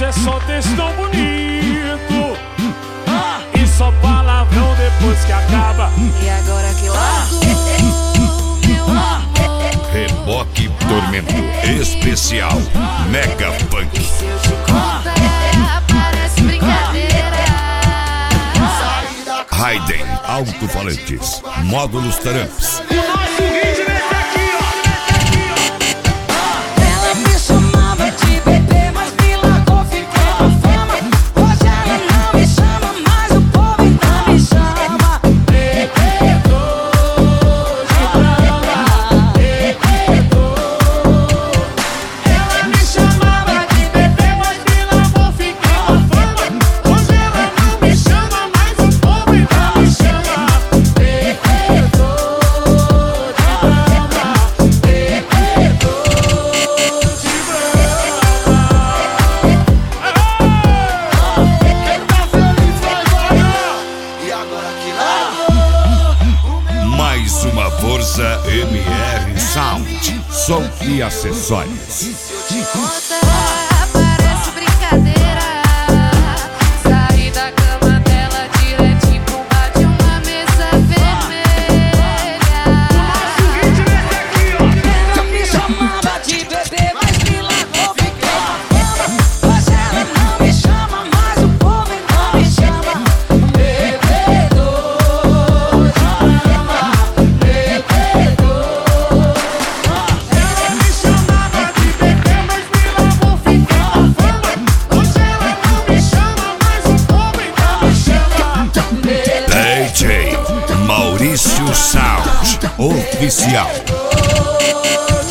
Isso é só textão bonito e só palavrão depois que acaba. E agora que largo, meu amor, Reboque Tormento Especial Mega Punk. se eu te contar, parece brincadeira. Raiden Alto-Falantes Módulos Taramps. O nosso ritmo é esse aqui, ó. Ela me chamava de bebê, mas me largou, fiquei com fama. Hoje ela não me chama, mas o povo então me chama. Bebedor de brama, bebedor. Ela me chamava de bebê, mas me largou, fiquei com fama. Hoje ela não me chama, mas o povo então me chama. Bebedor de brama, bebedor. Mais uma Forza MR Sound. Som e acessórios. Parece brincadeira. Saí da cama dela direto pro bar de uma mesa vermelha. Ela me chamava de bebê, mas me largou, fiquei com fama. Hoje ela não me chama, mas o povo então me chama. Bebedor de brama, bebedor. Ela me chamava de bebê, mas me largou, fiquei com fama. Hoje ela não me chama, mas o povo então me chama. DJ Maurício Sound Oficial.